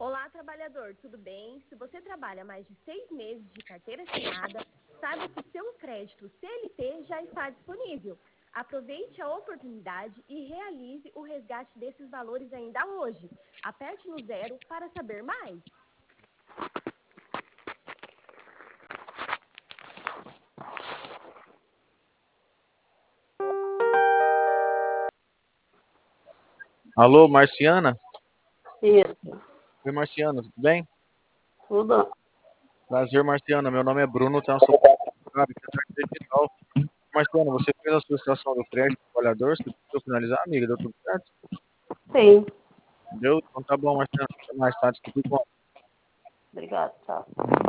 Olá, trabalhador, tudo bem? Se você trabalha mais de 6 meses de carteira assinada, saiba que seu crédito CLT já está disponível. Aproveite a oportunidade e realize o resgate desses valores ainda hoje. Aperte no 0 para saber mais. Alô, Marciana? Isso, Oi, Marciana, tudo bem? tudo. Prazer, Marciana. Meu nome é Bruno, tá? Eu sou sabe, que é carteira digital. Marciana, você fez a solicitação do crédito do trabalhador? Você conseguiu finalizar, amiga? Deu tudo certo? Sim, Deu? Então tá bom, Marciana. Até mais tarde, tudo bom. obrigado, tchau.